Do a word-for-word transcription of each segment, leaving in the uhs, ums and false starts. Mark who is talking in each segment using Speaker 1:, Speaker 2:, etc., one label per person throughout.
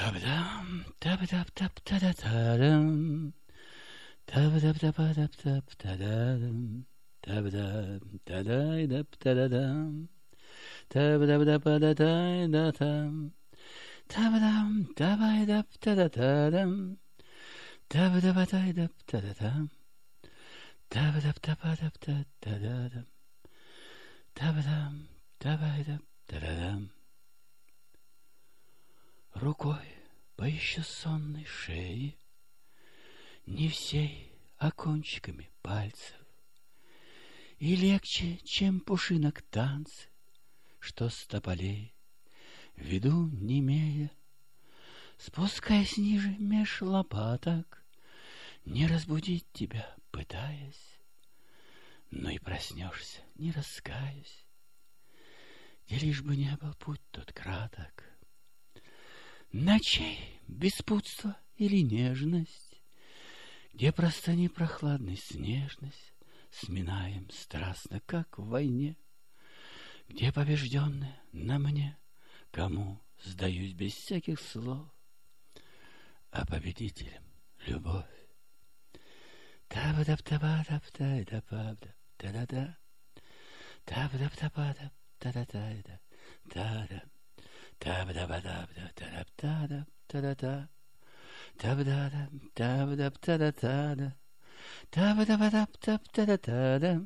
Speaker 1: Табдам, табдап-тап-та-да-та-дам, табдап-тап-тап-тап-та-да-дам, табдам, та-дай-дап-та-да-дам, табдап-тап-та-да-тай-да-там, табдам, давай-дап-та-да-та-дам, табдап-тай-дап-та-да-там, табдап-тапа-дап-та-да-дам, табдам, давай-дап-та-да-дам. Рукой по еще сонной шее, не всей, а кончиками пальцев, и легче, чем пушинок танцы, что с тополей веду немея, спускаясь ниже меж лопаток, не разбудить тебя пытаясь, но и проснешься, не раскаясь, где лишь бы не был путь тот краток. Ночей беспутство или нежность, где простыни прохладность, снежность, сминаем страстно, как в войне, где побежденная на мне, кому сдаюсь без всяких слов, а победителем любовь. Та-ба-дап-та-ба-дап-тай-да-па-да-та-да-да, та-ба-дап-та-ба-дап-та-да-тай-да, та-да. Та-ба-да-ба-да-да-та-да-та-да-та. Та-ба-да-да, та-ба-да-та-да-та-да. Та-ба-да-ба-да-та-да-та-да.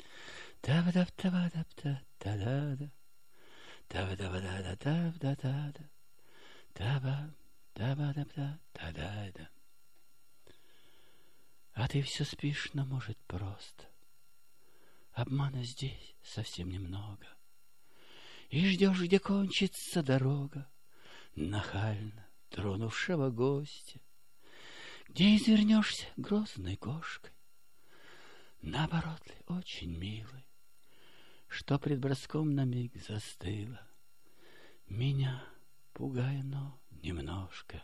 Speaker 1: Та-ба-да-та-ба-да-та-да-да. Та-ба-да-ба-да-да-та-да-та-да. Та-ба-да-ба-да-та-да-да. А ты все спишь, но, может, просто. Обмана здесь совсем немного. И ждешь, где кончится дорога, нахально тронувшего гостя, где извернешься грозной кошкой, наоборот ли, очень милой, что пред броском на миг застыла, меня пугая, но немножко.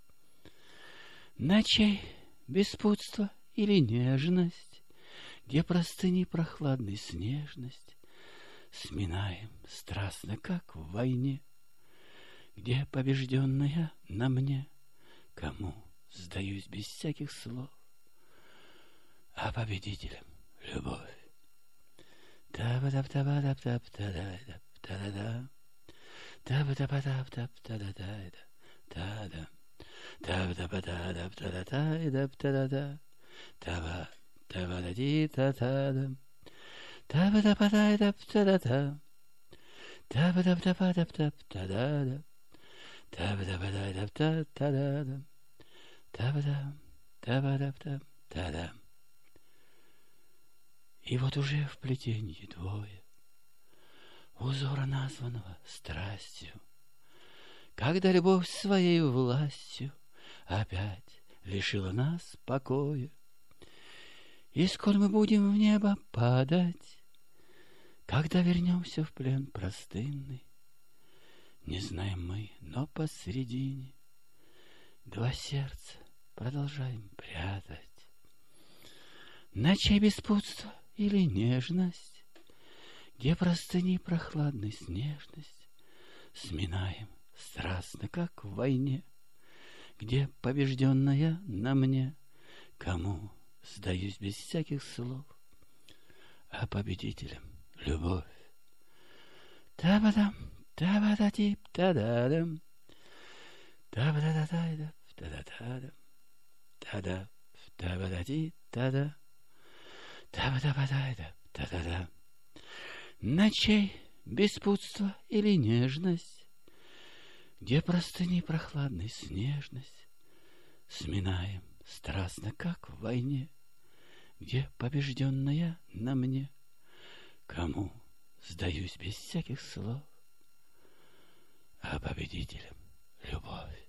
Speaker 1: Ночей беспутство или нежность, где простыни прохладной снежность, сминаем страстно, как в войне, где побежденная на мне, кому сдаюсь без всяких слов, а победителем любовь. Та-ба-дап-та-ба-дап-тап-та-да-да-та-да-да. Та-ба-дап-та-дап-та-да-да-да. Та-да. Та-ба-дап-та-дап-та-да-та-да-та-да-да. Та-ба. Та-ба-да-ди-та-та-да. Та-ба-да-ба-да-дап-та-да-та. Та-ба-дап-та-ба-дап-та-да-да. Та-ба-да-ба-да-дап-та-да-да. Та-ба-дам, та-ба-дап-та-да. И вот уже в плетенье двое узора, названного страстью, когда любовь своей властью опять лишила нас покоя. И скоро мы будем в небо падать, когда вернемся в плен простынный, не знаем мы, но посредине два сердца продолжаем прятать. Ночей беспутство или нежность, где простыни прохладной снежность, сминаем страстно, как в войне, где побежденная на мне, кому сдаюсь без всяких слов, а победителем любовь. Та-ба-дам, та-ба-да-тип-та-да-дам, та-ба-да-да-дай-да, та-да-та-дам, та-да, та-ба-да-ти-та-да, та-ба-да-ба-дай-да, та-да-да. Ночей беспутство или нежность, где простыни прохладной снежность, сминаем страстно, как в войне, где побежденная на мне, кому сдаюсь без всяких слов, а победителем любовь.